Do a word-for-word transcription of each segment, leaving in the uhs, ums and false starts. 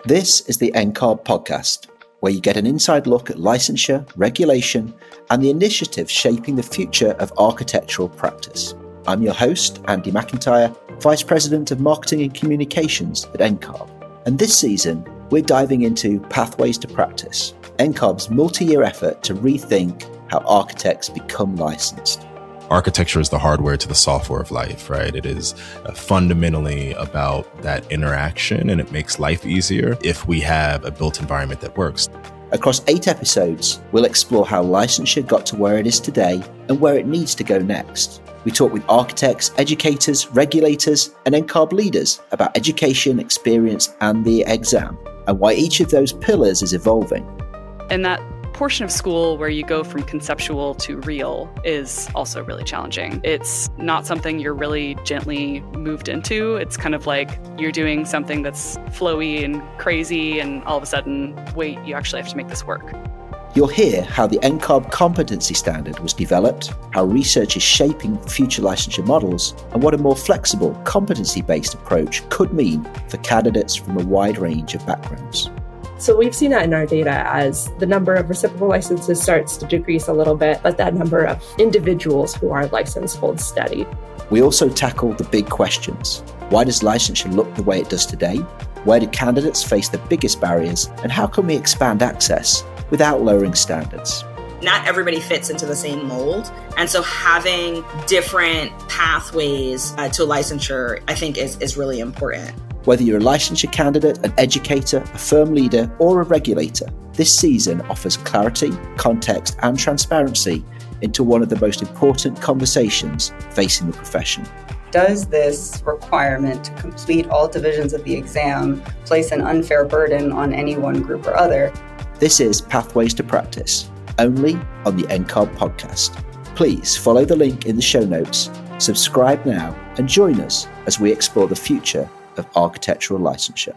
This is the N C A R B podcast, where you get an inside look at licensure, regulation, and the initiatives shaping the future of architectural practice. I'm your host, Andy McIntyre, Vice President of Marketing and Communications at N C A R B. And this season, we're diving into Pathways to Practice, N C A R B's multi-year effort to rethink how architects become licensed. Architecture is the hardware to the software of life, right? It is uh, fundamentally about that interaction, and it makes life easier if we have a built environment that works. Across eight episodes, we'll explore how licensure got to where it is today and where it needs to go next. We talk with architects, educators, regulators, and N C A R B leaders about education, experience, and the exam, and why each of those pillars is evolving. And that portion of school where you go from conceptual to real is also really challenging. It's not something you're really gently moved into. It's kind of like you're doing something that's flowy and crazy, and all of a sudden, wait, you actually have to make this work. You'll hear how the N C A R B competency standard was developed, how research is shaping future licensure models, and what a more flexible, competency-based approach could mean for candidates from a wide range of backgrounds. So we've seen that in our data as the number of reciprocal licenses starts to decrease a little bit, but that number of individuals who are licensed holds steady. We also tackle the big questions. Why does licensure look the way it does today? Where do candidates face the biggest barriers? And how can we expand access without lowering standards? Not everybody fits into the same mold. And so having different pathways uh, to licensure, I think, is, is really important. Whether you're a licensure candidate, an educator, a firm leader, or a regulator, this season offers clarity, context, and transparency into one of the most important conversations facing the profession. Does this requirement to complete all divisions of the exam place an unfair burden on any one group or other? This is Pathways to Practice, only on the N C A R B podcast. Please follow the link in the show notes, subscribe now, and join us as we explore the future of architectural licensure.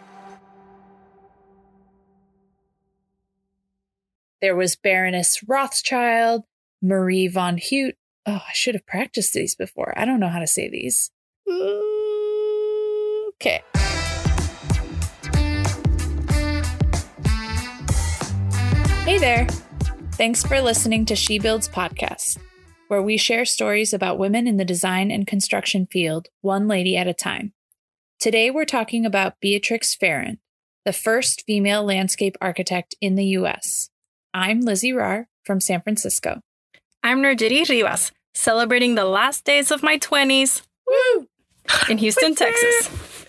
There was Baroness Rothschild, Marie von Hout. Oh, I should have practiced these before. I don't know how to say these. Okay. Hey there. Thanks for listening to She Builds podcast, where we share stories about women in the design and construction field, one lady at a time. Today, we're talking about Beatrix Farrand, the first female landscape architect in the U S. I'm Lizzie Rahr from San Francisco. I'm Nurjiti Rivas, celebrating the last days of my twenties. Woo! In Houston, Texas.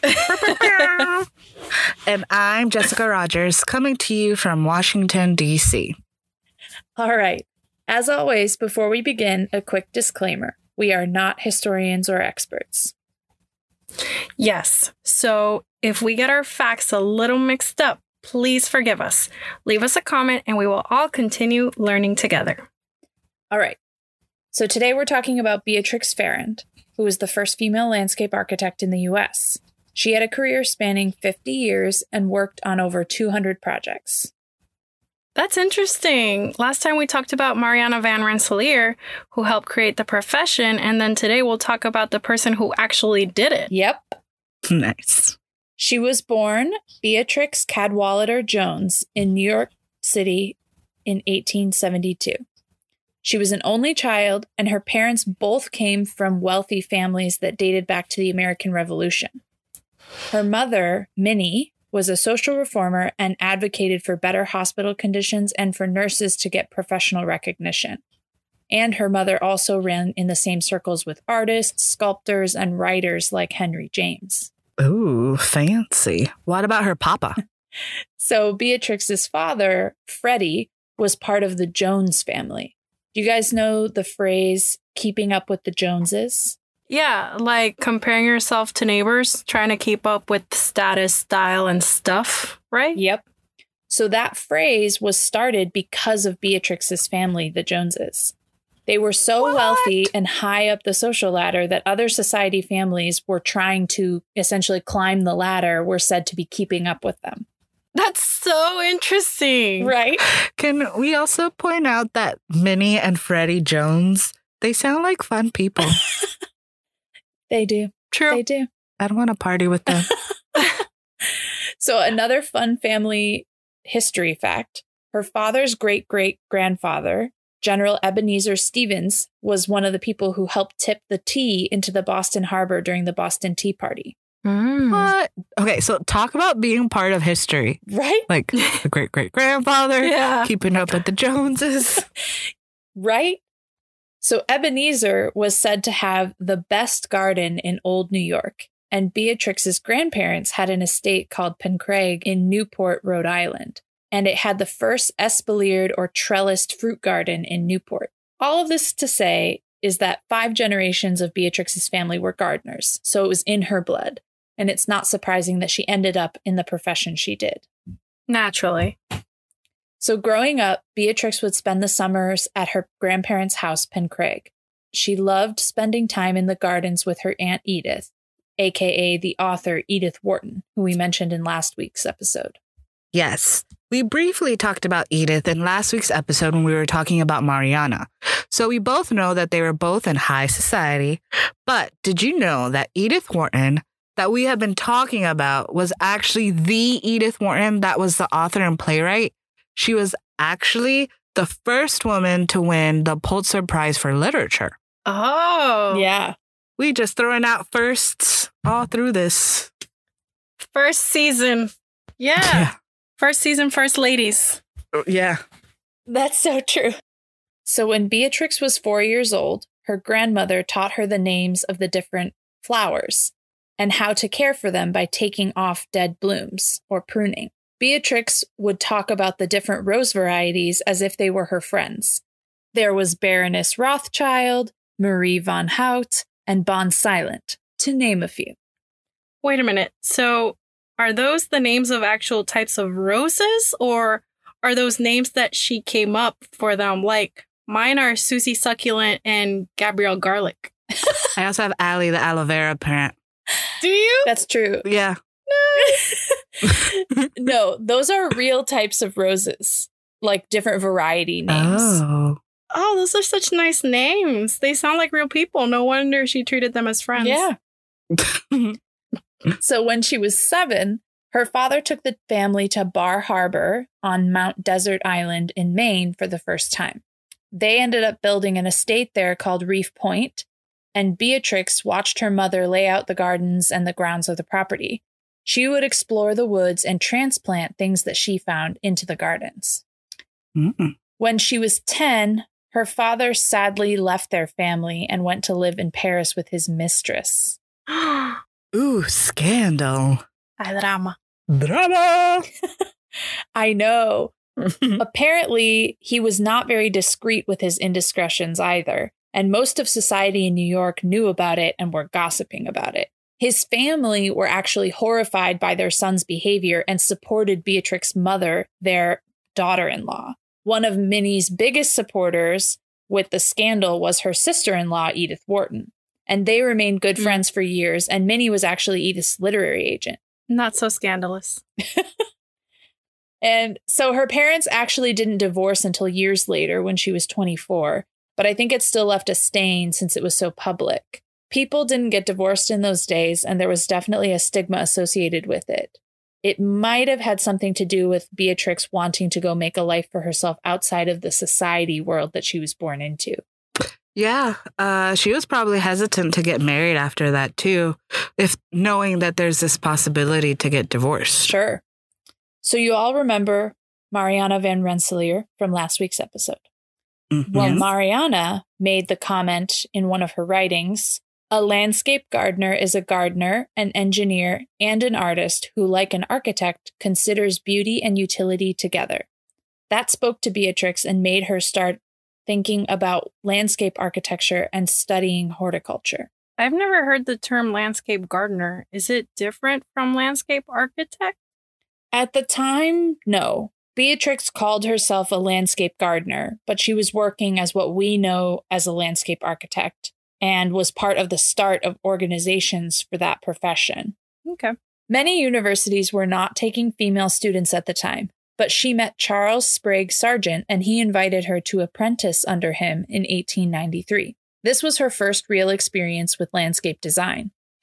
And I'm Jessica Rogers, coming to you from Washington, D C. All right. As always, before we begin, a quick disclaimer. We are not historians or experts. Yes. So if we get our facts a little mixed up, please forgive us. Leave us a comment and we will all continue learning together. All right. So today we're talking about Beatrix Farrand, who was the first female landscape architect in the U S. She had a career spanning fifty years and worked on over two hundred projects. That's interesting. Last time we talked about Marianne van Rensselaer, who helped create the profession, and then today we'll talk about the person who actually did it. Yep. Nice. She was born Beatrix Cadwallader Jones in New York City in eighteen seventy-two. She was an only child, and her parents both came from wealthy families that dated back to the American Revolution. Her mother, Minnie, was a social reformer and advocated for better hospital conditions and for nurses to get professional recognition. And her mother also ran in the same circles with artists, sculptors, and writers like Henry James. Ooh, fancy. What about her papa? So Beatrix's father, Freddie, was part of the Jones family. Do you guys know the phrase, keeping up with the Joneses? Yeah, like comparing yourself to neighbors, trying to keep up with status, style, and stuff, right? Yep. So that phrase was started because of Beatrix's family, the Joneses. They were so what? wealthy and high up the social ladder that other society families were trying to essentially climb the ladder were said to be keeping up with them. That's so interesting. Right? Can we also point out that Minnie and Freddie Jones, they sound like fun people. They do. True. They do. I'd want to party with them. So another fun family history fact. Her father's great-great-grandfather, General Ebenezer Stevens, was one of the people who helped tip the tea into the Boston Harbor during the Boston Tea Party. Mm. What? Okay, so talk about being part of history. Right? Like the great-great-grandfather, Yeah. keeping up with the Joneses. Right? So Ebenezer was said to have the best garden in Old New York, and Beatrix's grandparents had an estate called Pencraig in Newport, Rhode Island, and it had the first espaliered or trellised fruit garden in Newport. All of this to say is that five generations of Beatrix's family were gardeners, so it was in her blood, and it's not surprising that she ended up in the profession she did. Naturally. So growing up, Beatrix would spend the summers at her grandparents' house, Pencraig. She loved spending time in the gardens with her Aunt Edith, aka the author Edith Wharton, who we mentioned in last week's episode. Yes. We briefly talked about Edith in last week's episode when we were talking about Mariana. So we both know that they were both in high society. But did you know that Edith Wharton, that we have been talking about, was actually the Edith Wharton that was the author and playwright? She was actually the first woman to win the Pulitzer Prize for Literature. Oh. Yeah. We just throwing out firsts all through this. First season. Yeah. Yeah. First season, first ladies. Yeah. That's so true. So when Beatrix was four years old, her grandmother taught her the names of the different flowers and how to care for them by taking off dead blooms or pruning. Beatrix would talk about the different rose varieties as if they were her friends. There was Baroness Rothschild, Marie von Hout, and Bond Silent, to name a few. Wait a minute. So are those the names of actual types of roses, or are those names that she came up for them? Like mine are Susie Succulent and Gabrielle Garlic. I also have Allie, the aloe vera plant. Do you? That's true. Yeah. No, those are real types of roses, like different variety names. Oh. Oh, those are such nice names. They sound like real people. No wonder she treated them as friends. Yeah. So when she was seven, her father took the family to Bar Harbor on Mount Desert Island in Maine for the first time. They ended up building an estate there called Reef Point, and Beatrix watched her mother lay out the gardens and the grounds of the property. She would explore the woods and transplant things that she found into the gardens. Mm-mm. When she was ten, her father sadly left their family and went to live in Paris with his mistress. Ooh, scandal. A drama. Drama. I know. Apparently, he was not very discreet with his indiscretions either, and most of society in New York knew about it and were gossiping about it. His family were actually horrified by their son's behavior and supported Beatrix's mother, their daughter-in-law. One of Minnie's biggest supporters with the scandal was her sister-in-law, Edith Wharton, and they remained good mm. friends for years, and Minnie was actually Edith's literary agent. Not so scandalous. And so her parents actually didn't divorce until years later when she was twenty-four, but I think it still left a stain since it was so public. People didn't get divorced in those days, and there was definitely a stigma associated with it. It might have had something to do with Beatrix wanting to go make a life for herself outside of the society world that she was born into. Yeah, uh, she was probably hesitant to get married after that, too, if knowing that there's this possibility to get divorced. Sure. So you all remember Mariana van Rensselaer from last week's episode. Mm-hmm. Well, Mariana made the comment in one of her writings, a landscape gardener is a gardener, an engineer, and an artist who, like an architect, considers beauty and utility together. That spoke to Beatrix and made her start thinking about landscape architecture and studying horticulture. I've never heard the term landscape gardener. Is it different from landscape architect? At the time, no. Beatrix called herself a landscape gardener, but she was working as what we know as a landscape architect and was part of the start of organizations for that profession. Okay. Many universities were not taking female students at the time, but she met Charles Sprague Sargent and he invited her to apprentice under him in eighteen ninety-three. This was her first real experience with landscape design.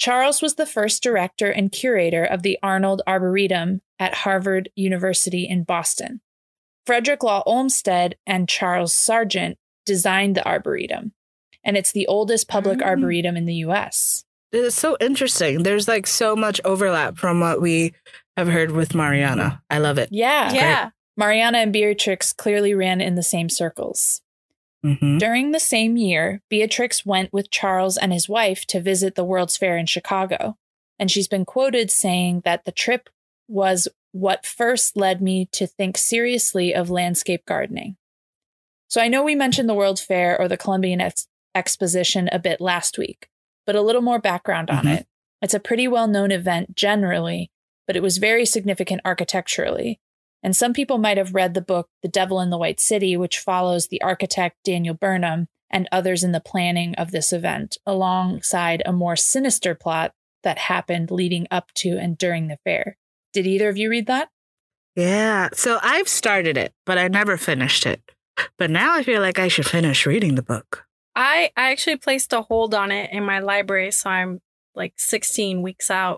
Charles was the first director and curator of the Arnold Arboretum at Harvard University in Boston. Frederick Law Olmsted and Charles Sargent designed the Arboretum, and it's the oldest public mm-hmm. arboretum in the U S. It's so interesting. There's like so much overlap from what we have heard with Mariana. I love it. Yeah. Yeah. Great. Mariana and Beatrix clearly ran in the same circles. Mm-hmm. During the same year, Beatrix went with Charles and his wife to visit the World's Fair in Chicago, and she's been quoted saying that the trip was what first led me to think seriously of landscape gardening. So I know we mentioned the World's Fair or the Columbian Ex- Exposition a bit last week, but a little more background on Mm-hmm. it. It's a pretty well-known event generally, but it was very significant architecturally. And some people might have read the book The Devil in the White City, which follows the architect Daniel Burnham and others in the planning of this event, alongside a more sinister plot that happened leading up to and during the fair. Did either of you read that? Yeah. So I've started it, but I never finished it. But now I feel like I should finish reading the book. I, I actually placed a hold on it in my library, so I'm like sixteen weeks out.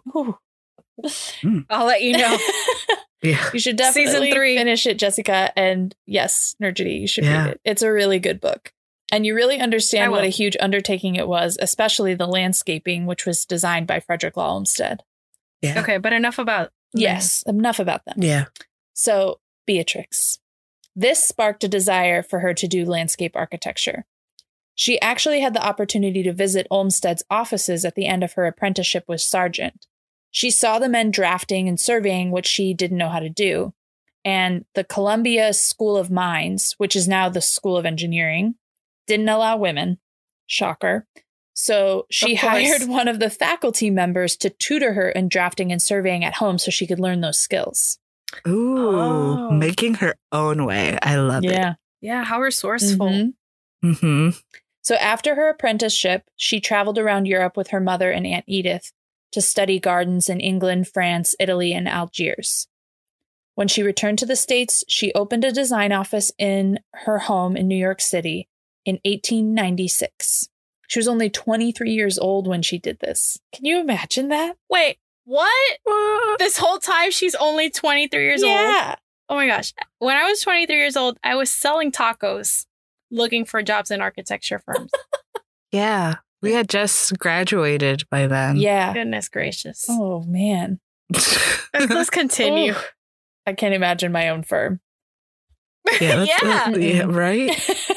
Mm. I'll let you know. Yeah. You should definitely Season three. finish it, Jessica. And yes, Nurjity, you should Yeah. read it. It's a really good book. And you really I understand will. what a huge undertaking it was, especially the landscaping, which was designed by Frederick Law Olmsted. Yeah. Okay, but enough about Yes, enough about them. Yeah. So, Beatrix. This sparked a desire for her to do landscape architecture. She actually had the opportunity to visit Olmsted's offices at the end of her apprenticeship with Sargent. She saw the men drafting and surveying what she didn't know how to do. And the Columbia School of Mines, which is now the School of Engineering, didn't allow women. Shocker. So she Of course. hired one of the faculty members to tutor her in drafting and surveying at home so she could learn those skills. Ooh, Oh. making her own way. I love Yeah. Yeah, how resourceful. Mhm. it. Mm-hmm. So after her apprenticeship, she traveled around Europe with her mother and Aunt Edith to study gardens in England, France, Italy, and Algiers. When she returned to the States, she opened a design office in her home in New York City in eighteen ninety-six. She was only twenty-three years old when she did this. Can you imagine that? Wait, what? This whole time she's only twenty-three years old? Yeah. Oh my gosh. When I was twenty-three years old, I was selling tacos, looking for jobs in architecture firms. Yeah. We had just graduated by then. Yeah. Goodness gracious. Oh, man. Let's, let's continue. Oh, I can't imagine my own firm. Yeah, that's- Yeah. uh, yeah, right?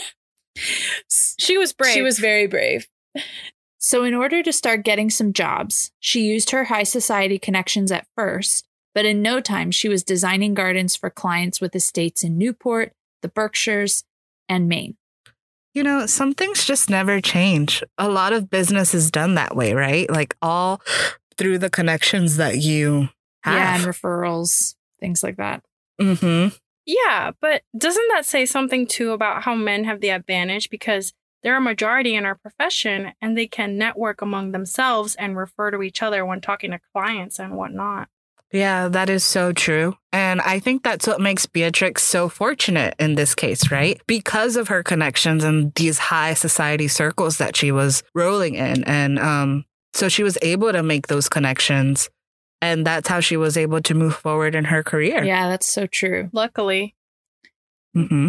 She was brave. She was very brave. So in order to start getting some jobs, she used her high society connections at first, but in no time she was designing gardens for clients with estates in Newport, the Berkshires, and Maine. You know, some things just never change. A lot of business is done that way, right? Like all through the connections that you Yeah, and have. referrals, things like that. Mm-hmm. Yeah, but doesn't that say something too about how men have the advantage because they're a majority in our profession and they can network among themselves and refer to each other when talking to clients and whatnot? Yeah, that is so true. And I think that's what makes Beatrix so fortunate in this case, right? Because of her connections and these high society circles that she was rolling in. And um, so she was able to make those connections. And that's how she was able to move forward in her career. Yeah, that's so true. Luckily. Mm-hmm.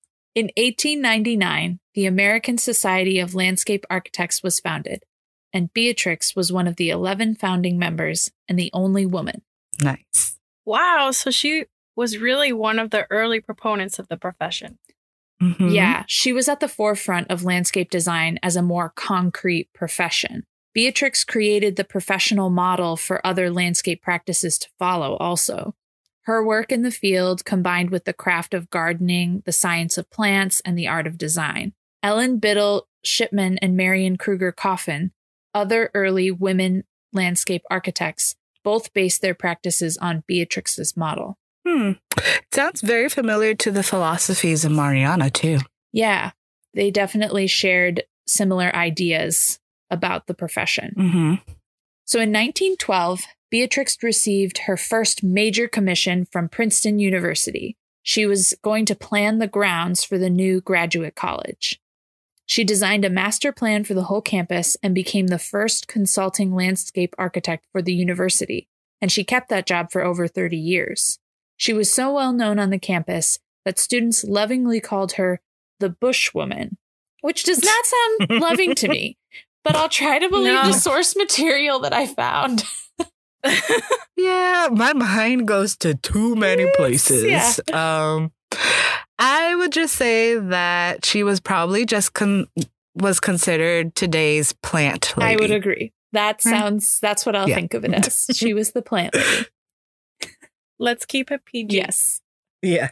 In eighteen ninety-nine, the American Society of Landscape Architects was founded, and Beatrix was one of the eleven founding members and the only woman. Nice. Wow, so she was really one of the early proponents of the profession. Mm-hmm. Yeah, she was at the forefront of landscape design as a more concrete profession. Beatrix created the professional model for other landscape practices to follow also. Her work in the field combined with the craft of gardening, the science of plants, and the art of design. Ellen Biddle Shipman and Marion Kruger Coffin, other early women landscape architects, both based their practices on Beatrix's model. Hmm. It sounds very familiar to the philosophies of Mariana, too. Yeah, they definitely shared similar ideas about the profession. Mm-hmm. So in nineteen twelve, Beatrix received her first major commission from Princeton University. She was going to plan the grounds for the new graduate college. She designed a master plan for the whole campus and became the first consulting landscape architect for the university, and she kept that job for over thirty years. She was so well known on the campus that students lovingly called her the Bush Woman, which does not sound loving to me, but I'll try to believe No. the source material that I found. Yeah, my mind goes to too many places. yeah. Um, I would just say that she was probably just con- was considered today's plant lady. I would agree. That sounds, that's what I'll Yeah. think of it as. She was the plant lady. Let's keep it P G. Yes. Yeah.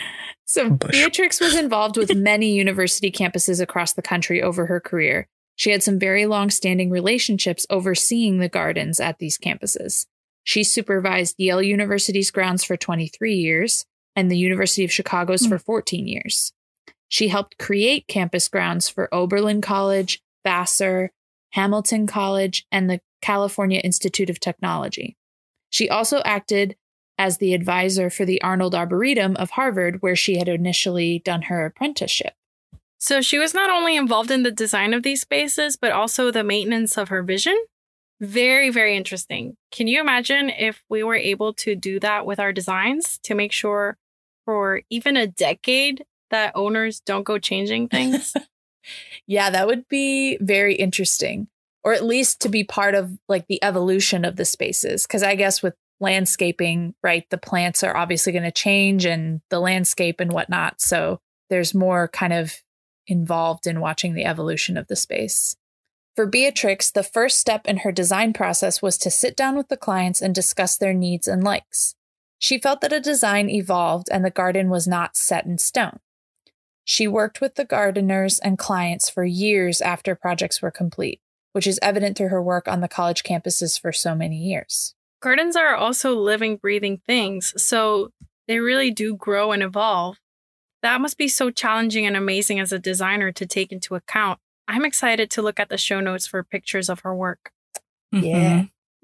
So Bush. Beatrix was involved with many university campuses across the country over her career. She had some very long-standing relationships overseeing the gardens at these campuses. She supervised Yale University's grounds for twenty-three years and the University of Chicago's for fourteen years. She helped create campus grounds for Oberlin College, Vassar, Hamilton College, and the California Institute of Technology. She also acted as the advisor for the Arnold Arboretum of Harvard, where she had initially done her apprenticeship. So she was not only involved in the design of these spaces, but also the maintenance of her vision. Very, very interesting. Can you imagine if we were able to do that with our designs to make sure for even a decade that owners don't go changing things? Yeah, that would be very interesting, or at least to be part of like the evolution of the spaces. Because I guess with landscaping, right, the plants are obviously going to change and the landscape and whatnot. So there's more kind of involved in watching the evolution of the space. For Beatrix, the first step in her design process was to sit down with the clients and discuss their needs and likes. She felt that a design evolved and the garden was not set in stone. She worked with the gardeners and clients for years after projects were complete, which is evident through her work on the college campuses for so many years. Gardens are also living, breathing things, so they really do grow and evolve. That must be so challenging and amazing as a designer to take into account. I'm excited to look at the show notes for pictures of her work. Yeah.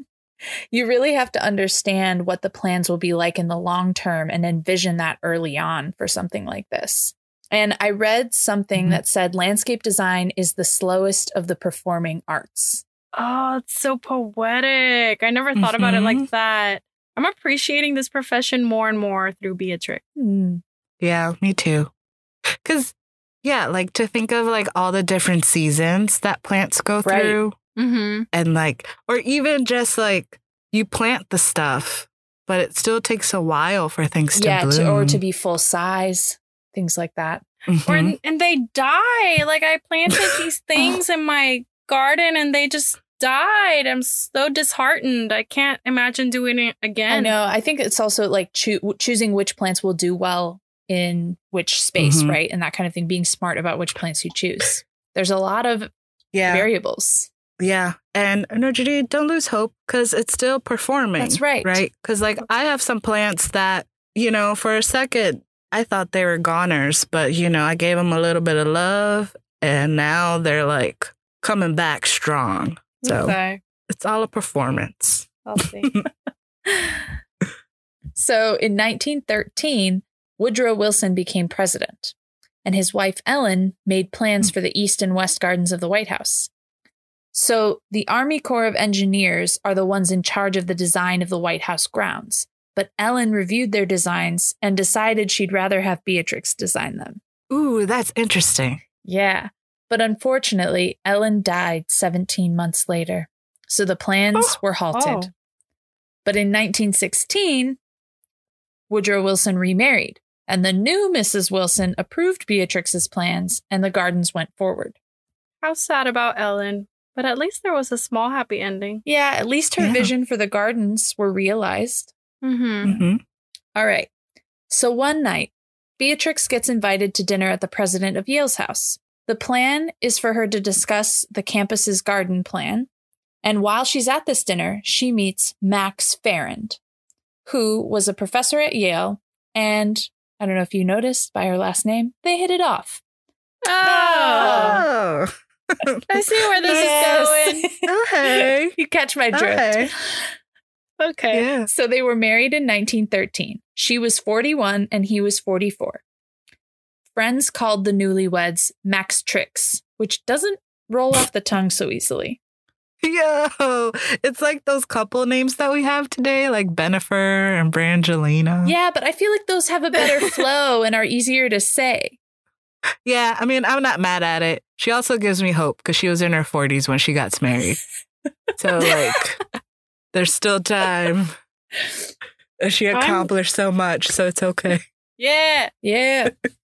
You really have to understand what the plans will be like in the long term and envision that early on for something like this. And I read something Mm-hmm. that said landscape design is the slowest of the performing arts. Oh, it's so poetic. I never thought about it Mhm. like that. I'm appreciating this profession more and more through Beatrix. Hmm. Yeah, me too. Because, yeah, like to think of like all the different seasons that plants go Right. through Mm-hmm. and like, or even just like you plant the stuff, but it still takes a while for things to Yeah, bloom. to, or to be full size, things like that. Mhm. Or and they die. Like I planted these things in my garden and they just died. I'm so disheartened. I can't imagine doing it again. I know. I think it's also like choo- choosing which plants will do well in which space, Mhm. right? And that kind of thing, being smart about which plants you choose. There's a lot of yeah. variables. Yeah. And no, Judy, don't lose hope because it's still performing. That's right. Right. Because like I have some plants that, you know, for a second, I thought they were goners, but, you know, I gave them a little bit of love and now they're like coming back strong. So Okay. it's all a performance. I'll see. So in nineteen thirteen, Woodrow Wilson became president, and his wife Ellen made plans for the east and west gardens of the White House. So the Army Corps of Engineers are the ones in charge of the design of the White House grounds, but Ellen reviewed their designs and decided she'd rather have Beatrix design them. Ooh, that's interesting. Yeah, but unfortunately, Ellen died seventeen months later, so the plans Oh. were halted. Oh. But in nineteen sixteen, Woodrow Wilson remarried, and the new Missus Wilson approved Beatrix's plans, and the gardens went forward. How sad about Ellen. But at least there was a small happy ending. Yeah, at least her Yeah. vision for the gardens were realized. Mm-hmm. Mm-hmm. All right. So one night, Beatrix gets invited to dinner at the president of Yale's house. The plan is for her to discuss the campus's garden plan. And while she's at this dinner, she meets Max Farrand, who was a professor at Yale. And I don't know if you noticed by her last name, they hit it off. Oh, Oh. I see where this Yes. is going. Okay. You catch my drift. Okay. Okay. Yeah. So they were married in nineteen thirteen. She was forty-one and he was forty-four. Friends called the newlyweds Max Trix which doesn't roll off the tongue so easily. Yo, it's like those couple names that we have today, like Bennifer and Brangelina. Yeah, but I feel like those have a better flow and are easier to say. Yeah, I mean, I'm not mad at it. She also gives me hope because she was in her forties when she got married. So, like, there's still time. She accomplished I'm... so much, so it's okay. Yeah. Yeah.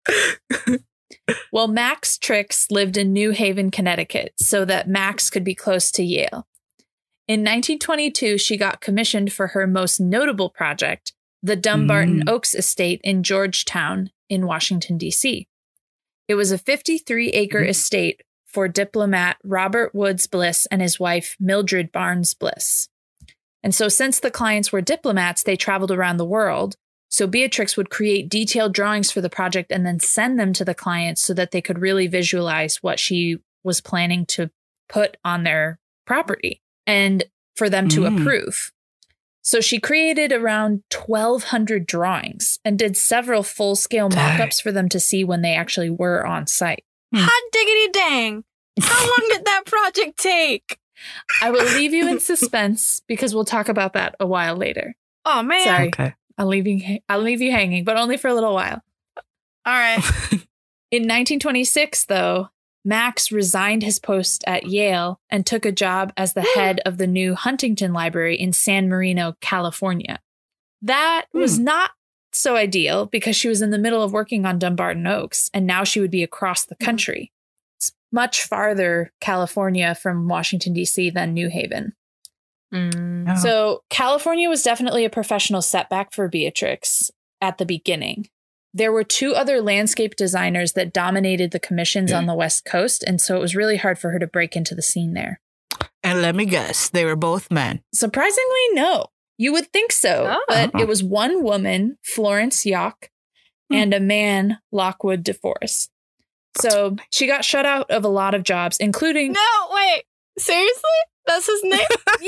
Well, Max Trix lived in New Haven, Connecticut, so that Max could be close to Yale. In nineteen twenty-two, she got commissioned for her most notable project, the Dumbarton mm. Oaks Estate in Georgetown in Washington, D C. It was a fifty-three acre mm. estate for diplomat Robert Woods Bliss and his wife, Mildred Barnes Bliss. And so since the clients were diplomats, they traveled around the world. So Beatrix would create detailed drawings for the project and then send them to the clients so that they could really visualize what she was planning to put on their property and for them to mm. approve. So she created around twelve hundred drawings and did several full-scale mock-ups for them to see when they actually were on site. Hot diggity dang! How long did that project take? I will leave you in suspense because we'll talk about that a while later. Oh, man. Sorry. Okay. I'll leave you, I'll leave you hanging, but only for a little while. All right. In nineteen twenty-six, though, Max resigned his post at Yale and took a job as the head of the new Huntington Library in San Marino, California. That mm. was not so ideal because she was in the middle of working on Dumbarton Oaks, and now she would be across the country. It's much farther California from Washington, D C than New Haven. Mm. Oh. So California was definitely a professional setback for Beatrix at the beginning. There were two other landscape designers that dominated the commissions yeah. on the West Coast, and so it was really hard for her to break into the scene there. And let me guess, they were both men. Surprisingly, no. You would think so, oh. but it was one woman, Florence Yock, hmm. and a man, Lockwood DeForest. So she got shut out of a lot of jobs, including... No, wait. Seriously? That's his name?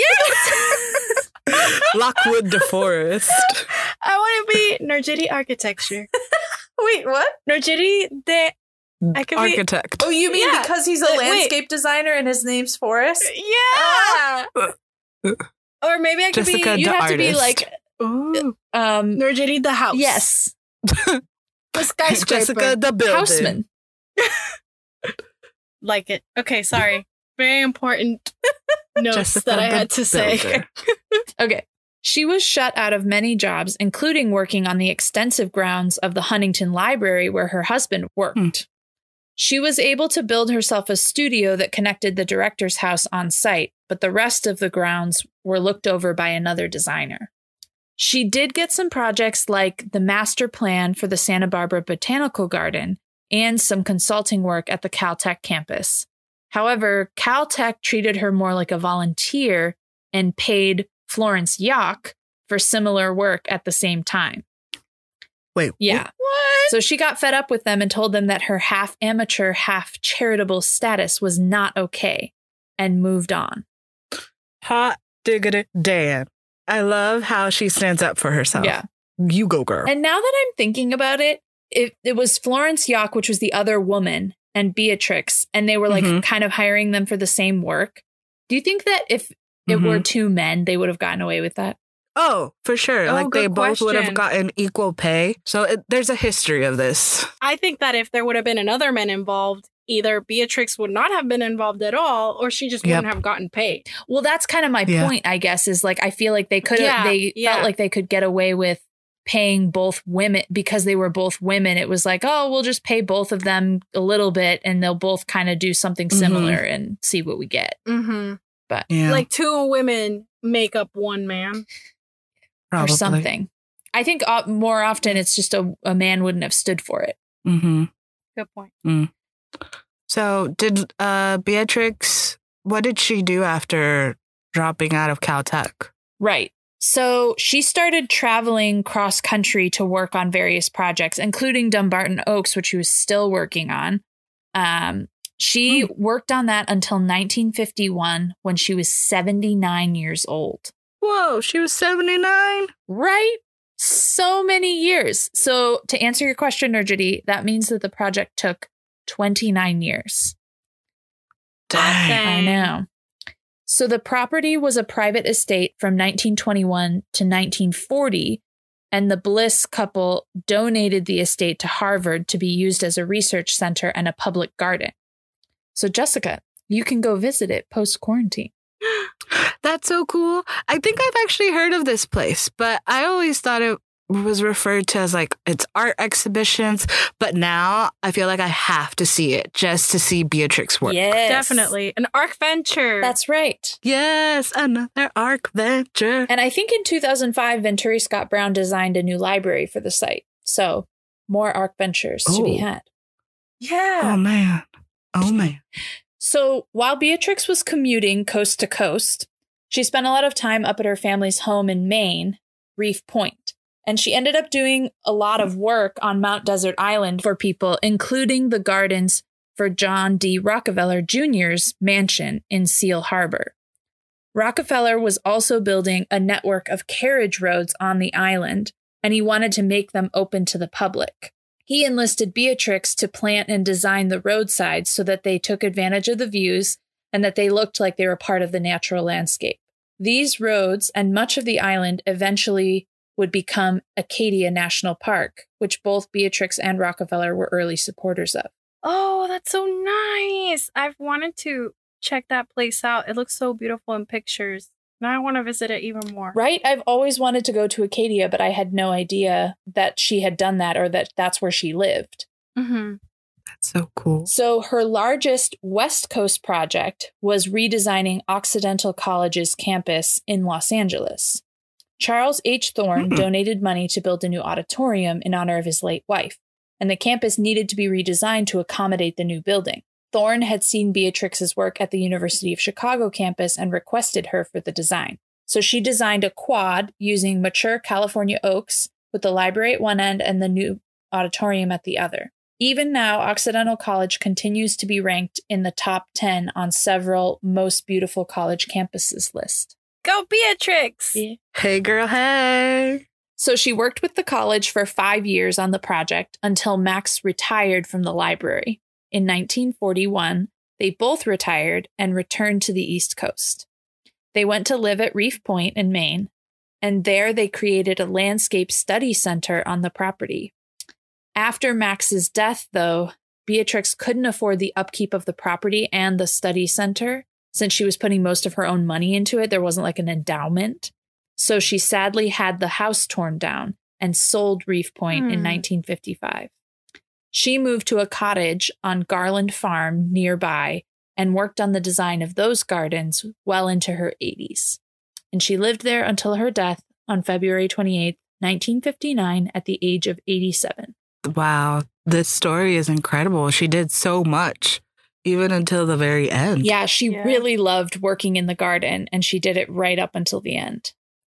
Yes! Lockwood DeForest. I want to be Norgiti Architecture. Wait, what? Norgiti de... I could Architect. Be... Oh, you mean yeah. because he's a Wait. landscape designer and his name's Forrest? Yeah! Uh, or maybe I could Jessica be... You have artist. to be like... Ooh. Um, Norgiti the house. Yes. The skyscraper. Jessica the building. Houseman. Like it. Okay, sorry. Very important notes Jessica that I had to say. Okay. She was shut out of many jobs, including working on the extensive grounds of the Huntington Library where her husband worked. Mm. She was able to build herself a studio that connected the director's house on site, but the rest of the grounds were looked over by another designer. She did get some projects like the master plan for the Santa Barbara Botanical Garden and some consulting work at the Caltech campus. However, Caltech treated her more like a volunteer and paid Florence Yock for similar work at the same time. Wait, yeah. What? So she got fed up with them and told them that her half amateur, half charitable status was not okay and moved on. Hot diggity damn. I love how she stands up for herself. Yeah. You go, girl. And now that I'm thinking about it, it, it was Florence Yock, which was the other woman, and Beatrix, and they were like mm-hmm. kind of hiring them for the same work. Do you think that if it mm-hmm. were two men, they would have gotten away with that? Oh, for sure. Oh, like they both question. would have gotten equal pay. So it, there's a history of this. I think that if there would have been another man involved, either Beatrix would not have been involved at all, or she just yep. wouldn't have gotten paid. Well, that's kind of my yeah. point, I guess, is like, I feel like they could have, yeah, they yeah. felt like they could get away with paying both women because they were both women. It was like, oh, we'll just pay both of them a little bit and they'll both kind of do something similar mm-hmm. and see what we get. Mm-hmm. But yeah. like two women make up one man. Probably. Or something. I think uh, more often it's just a, a man wouldn't have stood for it. Mm-hmm. Good point. Mm. So did uh, Beatrix, what did she do after dropping out of Caltech? Right. So she started traveling cross country to work on various projects, including Dumbarton Oaks, which she was still working on. Um, she mm. worked on that until nineteen fifty-one when she was seventy-nine years old. Whoa, she was seventy-nine? Right? So many years. So to answer your question, Nurjity, that means that the project took twenty-nine years. I know. So the property was a private estate from nineteen twenty-one to nineteen forty, and the Bliss couple donated the estate to Harvard to be used as a research center and a public garden. So Jessica, you can go visit it post-quarantine. That's so cool. I think I've actually heard of this place, but I always thought it was referred to as like it's art exhibitions, but now I feel like I have to see it just to see Beatrix work. Yes. Definitely. An arc venture. That's right. Yes, another arc venture. And I think in two thousand five, Venturi Scott Brown designed a new library for the site. So more arc ventures oh. to be had. Yeah. Oh, man. Oh, man. So while Beatrix was commuting coast to coast, she spent a lot of time up at her family's home in Maine, Reef Point. And she ended up doing a lot of work on Mount Desert Island for people, including the gardens for John D. Rockefeller Junior's mansion in Seal Harbor. Rockefeller was also building a network of carriage roads on the island, and he wanted to make them open to the public. He enlisted Beatrix to plant and design the roadsides so that they took advantage of the views and that they looked like they were part of the natural landscape. These roads and much of the island eventually would become Acadia National Park, which both Beatrix and Rockefeller were early supporters of. Oh, that's so nice. I've wanted to check that place out. It looks so beautiful in pictures. Now I want to visit it even more. Right? I've always wanted to go to Acadia, but I had no idea that she had done that or that that's where she lived. Mm-hmm. That's so cool. So her largest West Coast project was redesigning Occidental College's campus in Los Angeles. Charles H. Thorne mm-hmm. donated money to build a new auditorium in honor of his late wife, and the campus needed to be redesigned to accommodate the new building. Thorne had seen Beatrix's work at the University of Chicago campus and requested her for the design. So she designed a quad using mature California oaks with the library at one end and the new auditorium at the other. Even now, Occidental College continues to be ranked in the top ten on several most beautiful college campuses list. Go Beatrix! Yeah. Hey, girl, hey! So she worked with the college for five years on the project until Max retired from the library. In nineteen forty-one, they both retired and returned to the East Coast. They went to live at Reef Point in Maine, and there they created a landscape study center on the property. After Max's death, though, Beatrix couldn't afford the upkeep of the property and the study center. Since she was putting most of her own money into it, there wasn't like an endowment. So she sadly had the house torn down and sold Reef Point hmm. in nineteen fifty-five. She moved to a cottage on Garland Farm nearby and worked on the design of those gardens well into her eighties. And she lived there until her death on February twenty-eighth, nineteen fifty-nine, at the age of eighty-seven. Wow, this story is incredible. She did so much, even until the very end. Yeah, she yeah. really loved working in the garden, and she did it right up until the end.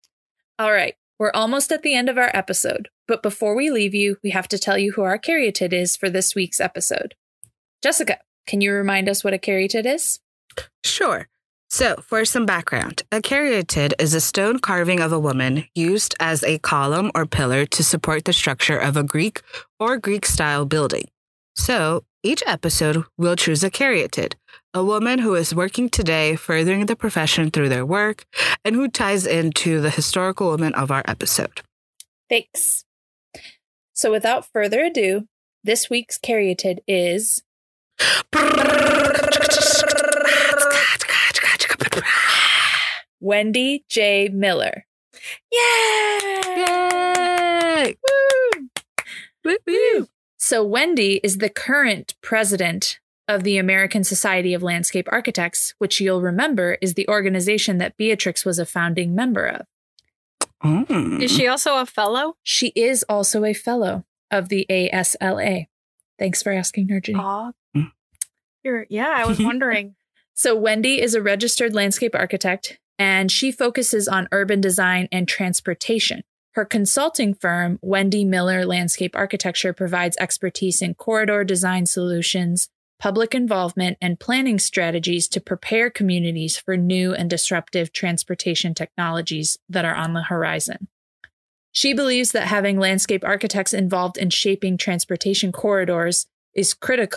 All right, we're almost at the end of our episode, but before we leave you, we have to tell you who our caryatid is for this week's episode. Jessica, can you remind us what a caryatid is? Sure. So, for some background, a caryatid is a stone carving of a woman used as a column or pillar to support the structure of a Greek or Greek-style building. So, each episode, we'll choose a caryatid, a woman who is working today, furthering the profession through their work, and who ties into the historical woman of our episode. Thanks. So, without further ado, this week's caryatid is... Wendy J. Miller. Yay! Yay! Woo! Woo! Woo! So Wendy is the current president of the American Society of Landscape Architects, which you'll remember is the organization that Beatrix was a founding member of. Mm. Is she also a fellow? She is also a fellow of the A S L A. Thanks for asking, Nurjini. Aw. You're, yeah, I was wondering. So Wendy is a registered landscape architect, and she focuses on urban design and transportation. Her consulting firm, Wendy Miller Landscape Architecture, provides expertise in corridor design solutions, public involvement, and planning strategies to prepare communities for new and disruptive transportation technologies that are on the horizon. She believes that having landscape architects involved in shaping transportation corridors is critical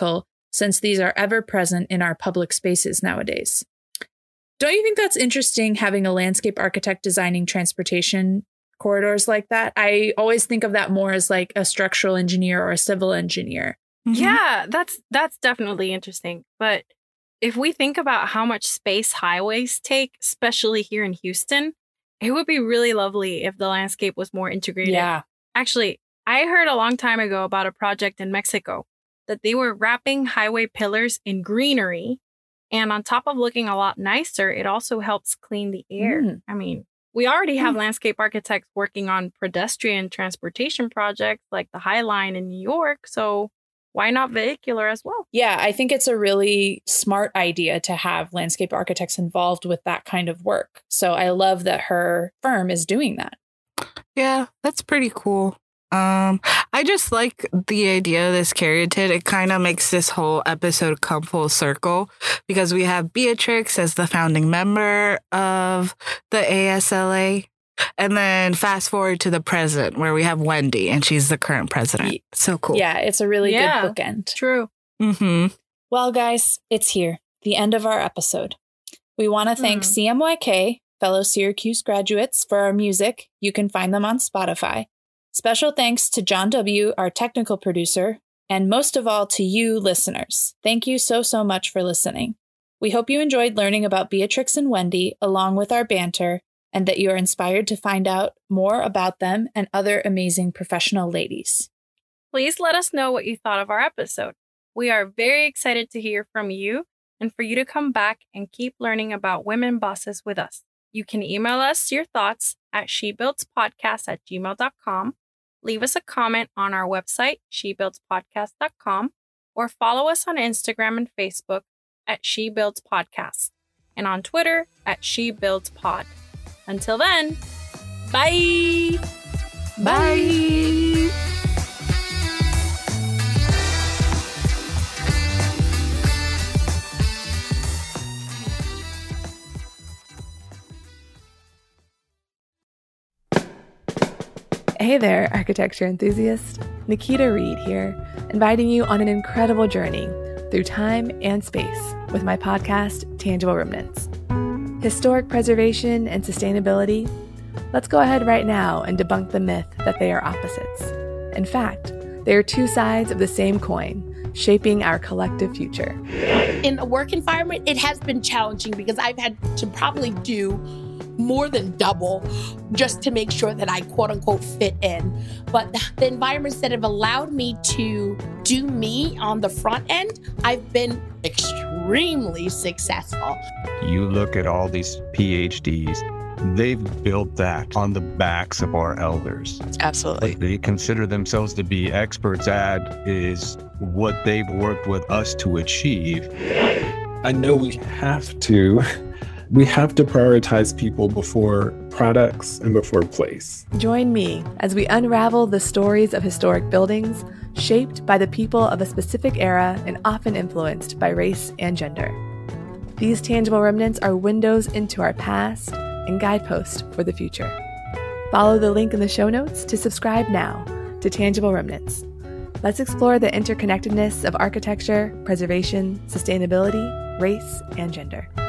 since these are ever present in our public spaces nowadays. Don't you think that's interesting, having a landscape architect designing transportation corridors like that? I always think of that more as like a structural engineer or a civil engineer. Mm-hmm. Yeah, that's that's definitely interesting. But if we think about how much space highways take, especially here in Houston, it would be really lovely if the landscape was more integrated. Yeah. Actually, I heard a long time ago about a project in Mexico that they were wrapping highway pillars in greenery. And on top of looking a lot nicer, it also helps clean the air. Mm. I mean, we already have mm. landscape architects working on pedestrian transportation projects like the High Line in New York. So why not vehicular as well? Yeah, I think it's a really smart idea to have landscape architects involved with that kind of work. So I love that her firm is doing that. Yeah, that's pretty cool. Um, I just like the idea of this caryatid. It kind of makes this whole episode come full circle because we have Beatrix as the founding member of the A S L A. And then fast forward to the present where we have Wendy and she's the current president. So cool. Yeah, it's a really yeah, good bookend. True. Mm-hmm. Well, guys, it's here. The end of our episode. We want to thank mm. C M Y K, fellow Syracuse graduates, for our music. You can find them on Spotify. Special thanks to John W., our technical producer, and most of all to you, listeners. Thank you so, so much for listening. We hope you enjoyed learning about Beatrix and Wendy along with our banter, and that you are inspired to find out more about them and other amazing professional ladies. Please let us know what you thought of our episode. We are very excited to hear from you and for you to come back and keep learning about women bosses with us. You can email us your thoughts at she builds podcast at gmail dot com. Leave us a comment on our website, she builds podcast dot com, or follow us on Instagram and Facebook at She Builds Podcast, and on Twitter at She Builds Pod. Until then, bye! Bye! Hey there, architecture enthusiast. Nikita Reed here, inviting you on an incredible journey through time and space with my podcast, Tangible Remnants. Historic preservation and sustainability? Let's go ahead right now and debunk the myth that they are opposites. In fact, they are two sides of the same coin, shaping our collective future. In a work environment, it has been challenging because I've had to probably do more than double just to make sure that I quote unquote fit in. But the environments that have allowed me to do me on the front end, I've been extremely successful. You look at all these P H Ds, they've built that on the backs of our elders. Absolutely. What they consider themselves to be experts at is what they've worked with us to achieve. I know we have to We have to prioritize people before products and before place. Join me as we unravel the stories of historic buildings shaped by the people of a specific era and often influenced by race and gender. These tangible remnants are windows into our past and guideposts for the future. Follow the link in the show notes to subscribe now to Tangible Remnants. Let's explore the interconnectedness of architecture, preservation, sustainability, race, and gender.